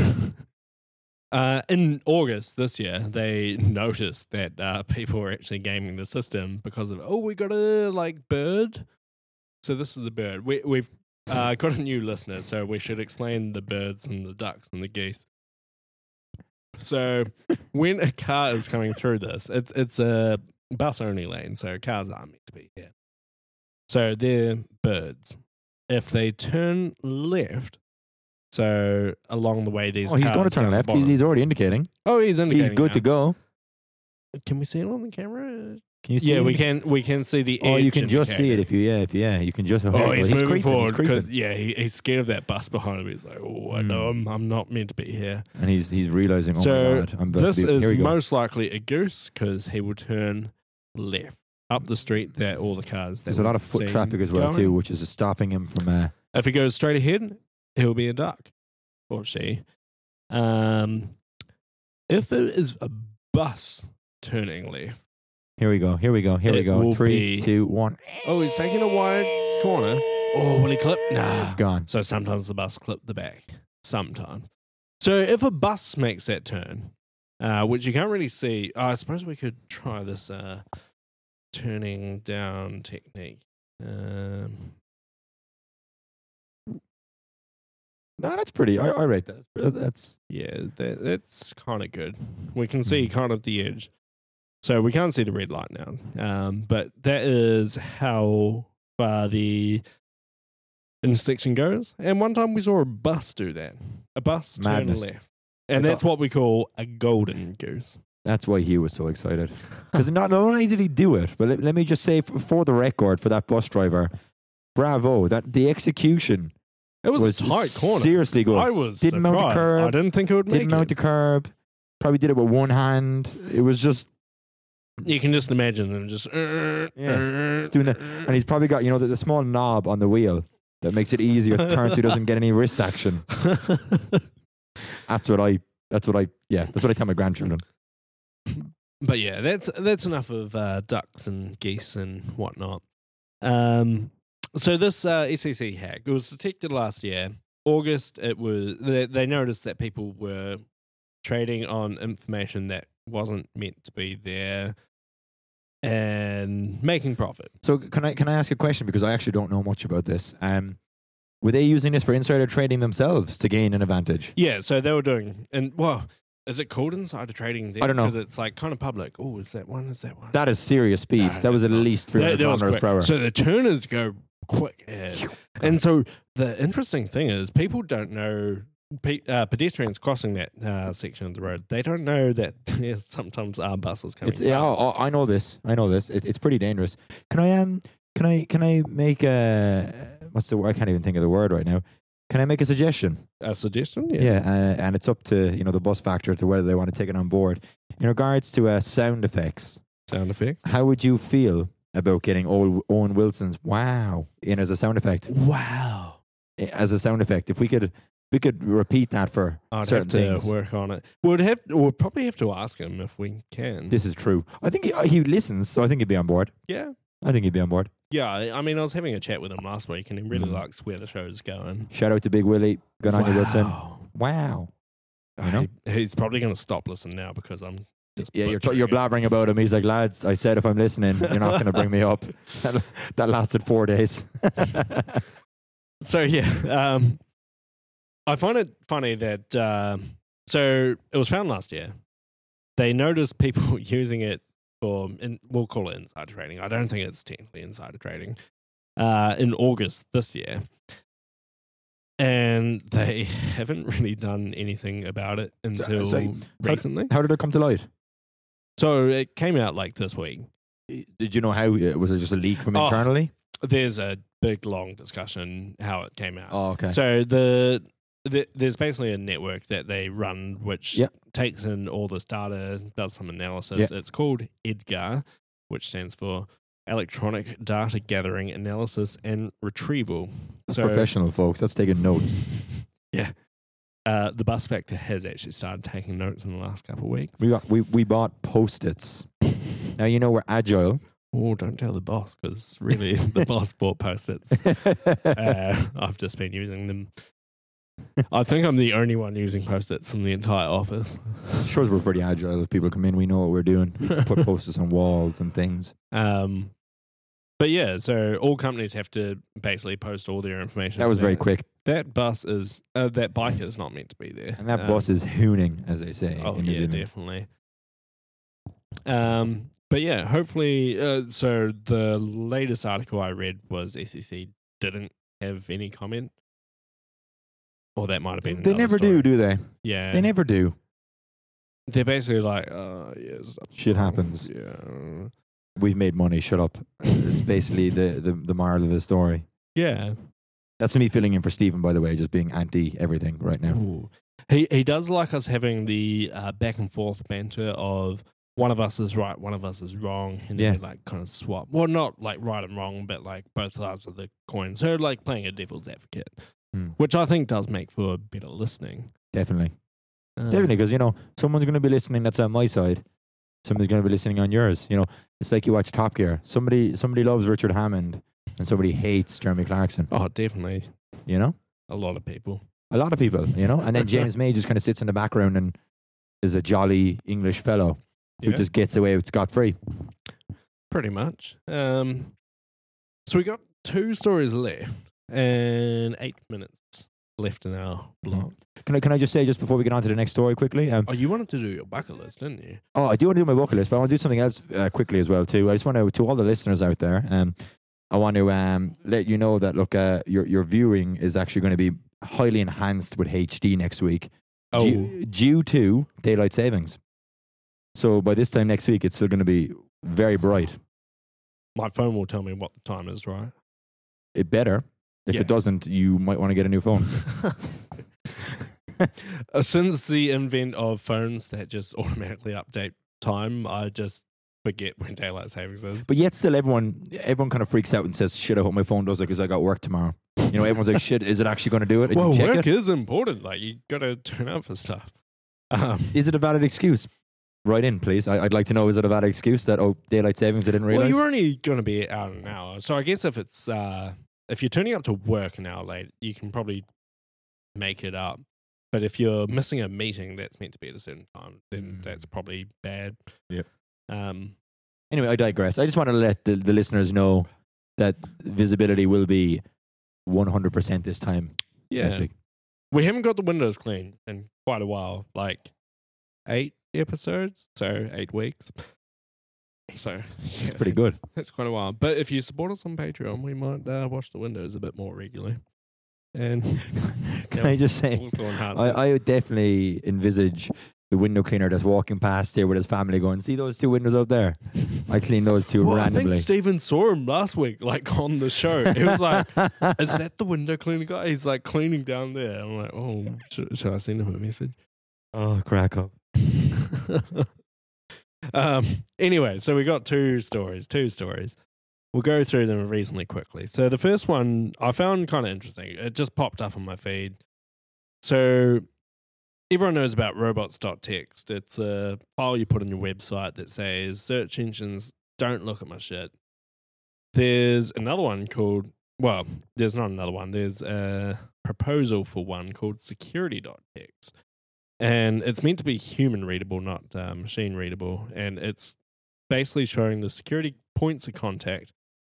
in August this year, they noticed that people were actually gaming the system because of, we got a bird. So this is the bird. We've got a new listener, so we should explain the birds and the ducks and the geese. So when a car is coming through this, it's a bus only lane, so cars aren't meant to be here. So they're birds. If they turn left, so along the way these he's cars going to turn left. He's already indicating. Oh, he's indicating. He's good to go. Can we see it on the camera? Can you see? Yeah, we can see the edge. Oh, you can just see it if you you can just. He's moving creeping, forward because he's scared of that bus behind him. He's like, I know I'm not meant to be here. And he's realizing, my God, I'm about this to be, is here we go. most likely a goose because he will turn left up the street that all the cars. There's a lot of foot traffic as well too, which is stopping him from. If he goes straight ahead, he'll be a duck or she. If it is a bus turning left. Here we go. 3, 2, 1. Oh, he's taking a wide corner. Oh, will he clip? Nah. Gone. So sometimes the bus clip the back. Sometimes. So if a bus makes that turn, which you can't really see, I suppose we could try this turning down technique. No, that's pretty. I rate that. That's that's kind of good. We can see kind of the edge. So we can't see the red light now, but that is how far the intersection goes. And one time we saw a bus do that. A bus turn left. And that's what we call a golden goose. That's why he was so excited. Because not only did he do it, but let me just say for the record, for that bus driver, bravo. That the execution it was a tight corner. Seriously good. I was didn't surprised. Mount the curb. I didn't think it would make it. Didn't mount the curb. Probably did it with one hand. It was just... You can just imagine them just... He's doing that. And he's probably got, the small knob on the wheel that makes it easier to turn so he doesn't get any wrist action. That's what I tell my grandchildren. But yeah, that's enough of ducks and geese and whatnot. So this SEC hack, it was detected last year. August, it was they noticed that people were trading on information that wasn't meant to be there and making profit. So can I ask a question, because I actually don't know much about this? Were they using this for insider trading themselves to gain an advantage? Yeah, so they were doing, is it called insider trading there? I don't know. Because it's kind of public. Oh, is that one? That is serious speed. No, that was at least 300 kilometers per hour. So the turners go quick. And so the interesting thing is people don't know, pedestrians crossing that section of the road, they don't know that there sometimes are buses coming. I know this. It's pretty dangerous. Can I make a... What's the word? I can't even think of the word right now. Can I make a suggestion? A suggestion? Yeah. Yeah, and it's up to the bus factor to whether they want to take it on board. In regards to sound effects. Sound effects? How would you feel about getting Owen Wilson's "wow" in as a sound effect? Wow. As a sound effect. If we could repeat that for certain things. I'd have to work on it. We'll probably have to ask him if we can. This is true. I think he listens, so I think he'd be on board. Yeah. I think he'd be on board. Yeah, I mean, I was having a chat with him last week, and he really likes where the show's going. Shout out to Big Willie. Good on you, Wilson. Wow. He's probably going to stop listening now because I'm just... Yeah, you're blabbering about him. He's like, lads, I said if I'm listening, you're not going to bring me up. That lasted 4 days. So, yeah. I find it funny that... so, it was found last year. They noticed people using it we'll call it insider trading. I don't think it's technically insider trading. In August this year. And they haven't really done anything about it until recently. How did it come to light? So it came out this week. Did you know how? Was it just a leak from internally? There's a big, long discussion how it came out. Oh, okay. So there's basically a network that they run which takes in all this data, does some analysis. Yep. It's called EDGAR, which stands for Electronic Data Gathering, Analysis and Retrieval. That's professional, folks. That's taking notes. Yeah. the Bus Factor has actually started taking notes in the last couple of weeks. We bought Post-its. Now you know we're agile. Oh, don't tell the boss, because really the boss bought Post-its. I've just been using them. I think I'm the only one using Post-its in the entire office. Sure, we're pretty agile. If people come in, we know what we're doing. We put Post-its on walls and things. But yeah, so all companies have to basically post all their information. That was very quick. That bike is not meant to be there. And that bus is hooning, as they say. Oh, in New yeah, Zealand. definitely. But yeah, hopefully, so the latest article I read was SEC didn't have any comment. Or that might have been They never story. do they? Yeah. They never do. They're basically like, yes. Shit happens. Yeah. We've made money, shut up. It's basically the moral of the story. Yeah. That's me filling in for Stephen, by the way, just being anti everything right now. Ooh. He does like us having the back and forth banter of one of us is right, one of us is wrong, and then we like kind of swap. Well, not like right and wrong, but like both sides of the coin. So like playing a devil's advocate, which I think does make for better listening. Definitely. Definitely, because, you know, someone's going to be listening that's on my side. Somebody's going to be listening on yours. You know, it's like you watch Top Gear. Somebody loves Richard Hammond and somebody hates Jeremy Clarkson. Oh, definitely. You know? A lot of people. A lot of people, you know? And then James May just kind of sits in the background and is a jolly English fellow who just gets away with scot-free. Pretty much. So we got 2 stories left and 8 minutes left in our block. Can I just say, just before we get on to the next story quickly? You wanted to do your bucket list, didn't you? Oh, I do want to do my bucket list, but I want to do something else quickly as well, too. I just want to all the listeners out there, I want to let you know that, look, your viewing is actually going to be highly enhanced with HD next week due to daylight savings. So by this time next week, it's still going to be very bright. My phone will tell me what the time is, right? It better. If it doesn't, you might want to get a new phone. Since the invent of phones that just automatically update time, I just forget when daylight savings is. But yet still everyone kind of freaks out and says, shit, I hope my phone does it because I got work tomorrow. You know, everyone's like, shit, is it actually going to do it? Well, work is important. Like, you got to turn up for stuff. Is it a valid excuse? Write in, please. I'd like to know, is it a valid excuse that, daylight savings, I didn't realize? Well, you're only going to be out an hour. So I guess if it's, if you're turning up to work an hour late, you can probably make it up. But if you're missing a meeting that's meant to be at a certain time, then that's probably bad. Yep. Anyway, I digress. I just want to let the listeners know that visibility will be 100% this time. Yeah. We haven't got the windows clean in quite a while, like 8 episodes, so 8 weeks. So it's pretty good. That's quite a while. But if you support us on Patreon, we might wash the windows a bit more regularly. And can I just say, I would definitely envisage the window cleaner that's walking past here with his family going, see those 2 windows up there? I clean those 2 randomly. I think Stephen saw him last week, like on the show. He was like, is that the window cleaner guy? He's like cleaning down there. I'm like, oh, should I send him a message? Oh, crack up. Anyway, so we got 2 stories. We'll go through them reasonably quickly. So the first one I found kind of interesting. It just popped up on my feed. So everyone knows about robots.txt. It's a file you put on your website that says search engines don't look at my shit. There's another one called, well, there's not another one. There's a proposal for one called security.txt. And it's meant to be human readable, not machine readable. And it's basically showing the security points of contact,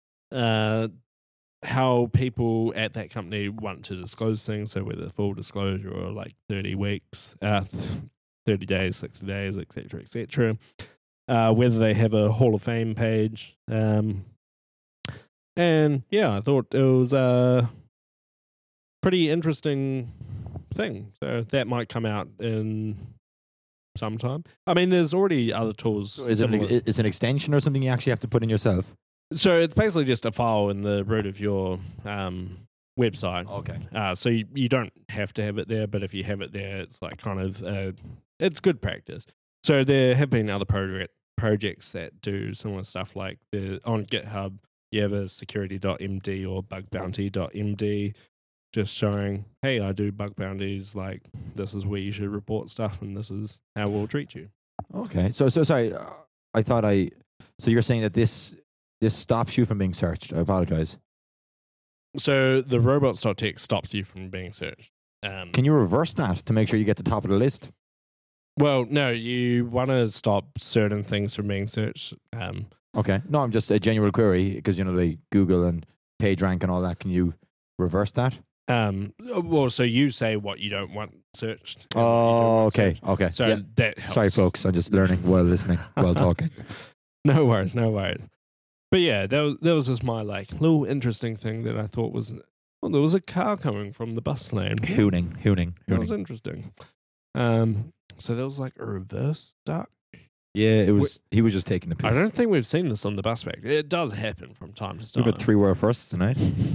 how people at that company want to disclose things. So whether full disclosure or like 30 weeks, 30 days, 60 days, etc., etc. Whether they have a Hall of Fame page. And yeah, I thought it was a pretty interesting thing. So that might come out in some time. I mean, there's already other tools. So is it an extension or something you actually have to put in yourself? So it's basically just a file in the root of your website. Okay. So you don't have to have it there, but if you have it there, it's like kind of it's good practice. So there have been other projects that do similar stuff, like on GitHub. You have a security.md or bugbounty.md. just showing, hey, I do bug bounties. Like, this is where you should report stuff, and this is how we'll treat you. Okay. So sorry. So you're saying that this stops you from being searched. I apologize. So the robots.tech stops you from being searched. Can you reverse that to make sure you get to the top of the list? Well, no, you want to stop certain things from being searched. Okay. No, I'm just a genuine query because, the Google and PageRank and all that. Can you reverse that? Well, so you say what you don't want searched. Oh, okay. Searched. Okay. So yeah. that helps. Sorry, folks. I'm just learning while listening, while talking. No worries. But yeah, that was just my little interesting thing that I thought was, well, there was a car coming from the bus lane. Hooning. That was interesting. So there was a reverse duck. Yeah, it was. He was just taking the piss. I don't think we've seen this on the Bus Factory. It does happen from time to time. We've got 3 word firsts tonight.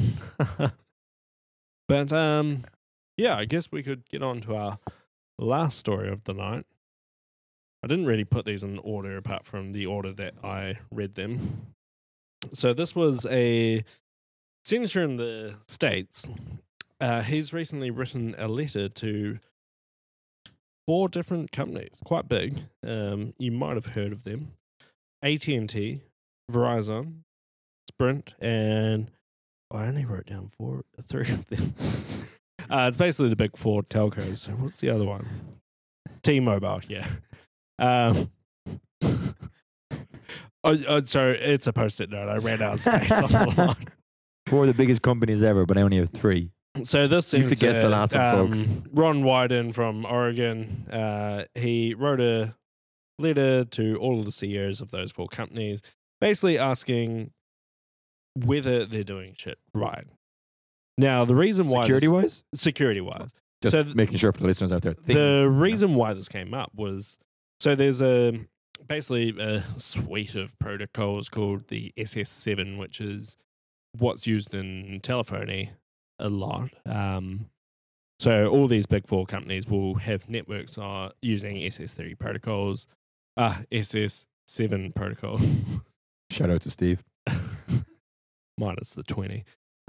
But yeah, I guess we could get on to our last story of the night. I didn't really put these in order apart from the order that I read them. So this was a senator in the States. He's recently written a letter to 4 different companies, quite big. You might have heard of them. AT&T, Verizon, Sprint, and I only wrote down 3 of them. It's basically the big 4 telcos. So what's the other one? T-Mobile, yeah. Sorry, it's a post-it note. I ran out of space on the line. 4 of the biggest companies ever, but I only have 3. So this You have to guess the last one, folks. Ron Wyden from Oregon, he wrote a letter to all of the CEOs of those 4 companies, basically asking whether they're doing shit right. Now, the reason why... Security-wise? Security-wise. Just so making sure for the listeners out there. The reason why this came up was... So there's basically a suite of protocols called the SS7, which is what's used in telephony a lot. So all these big 4 companies will have networks using SS3 protocols, SS7 protocols. Shout out to Steve. Minus the 20.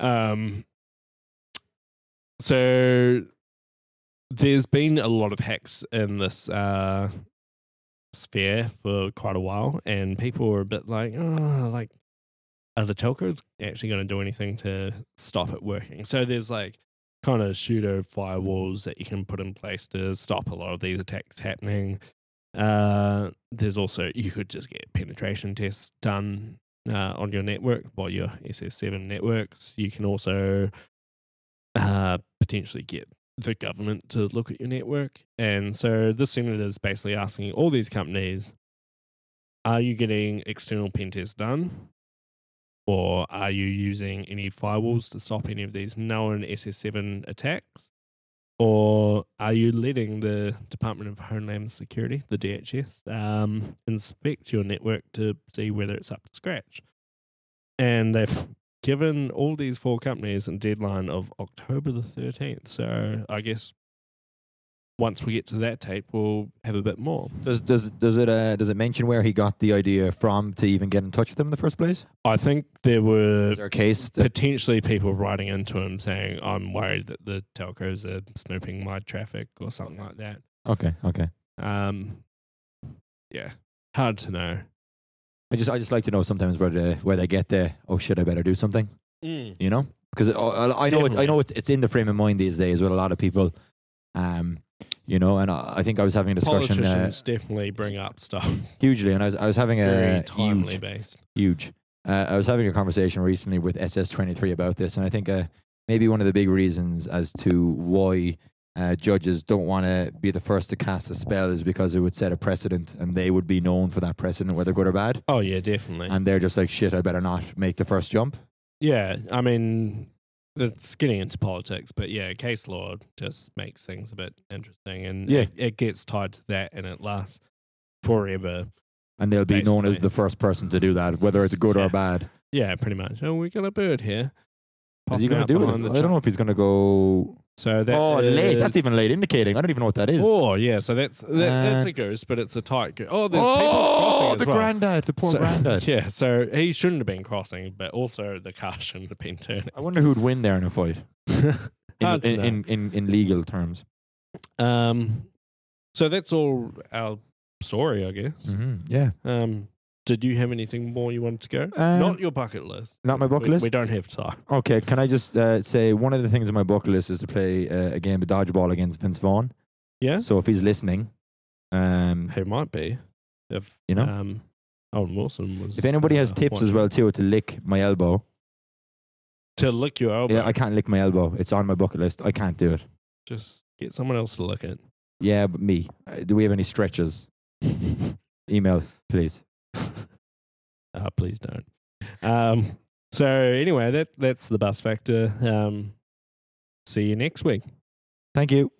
So there's been a lot of hacks in this sphere for quite a while, and people were a bit like, are the telcos actually going to do anything to stop it working? So there's kind of pseudo firewalls that you can put in place to stop a lot of these attacks happening. There's also, you could just get penetration tests done on your network, your SS7 networks. You can also potentially get the government to look at your network. And so this senator is basically asking all these companies, are you getting external pen tests done? Or are you using any firewalls to stop any of these known SS7 attacks? Or are you letting the Department of Homeland Security, the DHS, inspect your network to see whether it's up to scratch? And they've given all these 4 companies a deadline of October the 13th. So I guess once we get to that tape, we'll have a bit more. Does it mention where he got the idea from to even get in touch with them in the first place? I think there were Is there a case potentially people writing into him saying, I'm worried that the telcos are snooping my traffic or something like that. Okay. Yeah, hard to know. I just like to know sometimes where they get the, oh shit, I better do something. You know, because I know it's in the frame of mind these days with a lot of people. You know, and I think I was having a discussion. Politicians definitely bring up stuff hugely, and I was having very timely based. Huge. I was having a conversation recently with SS23 about this, and I think maybe one of the big reasons as to why judges don't want to be the first to cast a spell is because it would set a precedent, and they would be known for that precedent, whether good or bad. Oh yeah, definitely. And they're just like, shit, I better not make the first jump. Yeah, I mean, it's getting into politics, but yeah, case law just makes things a bit interesting, and it gets tied to that, and it lasts forever. And they'll be known as the first person to do that, whether it's good or bad. Yeah, pretty much. Oh, we got a bird here. Is he going to do it? I don't know if he's going to go... So that late. That's even late indicating. I don't even know what that is. Oh, yeah. So that's a goose, but it's a tight goose. Oh, there's people crossing as well. Granddad, the poor granddad. Yeah, so he shouldn't have been crossing, but also the car shouldn't have been turning. I wonder who'd win there in a fight. Hard to know. in legal terms. So that's all our story, I guess. Yeah. Did you have anything more you wanted to go? Not your bucket list. Not my bucket list? We don't have time. Okay, can I just say one of the things on my bucket list is to play a game of dodgeball against Vince Vaughn. Yeah? So if he's listening... He might be. If, you know? Owen Wilson was... If anybody has tips as well, too, to lick my elbow... To lick your elbow? Yeah, I can't lick my elbow. It's on my bucket list. I can't do it. Just get someone else to lick it. Yeah, but me. Do we have any stretches? Email, please. Please don't. So anyway, that's the Bus Factor. See you next week. Thank you.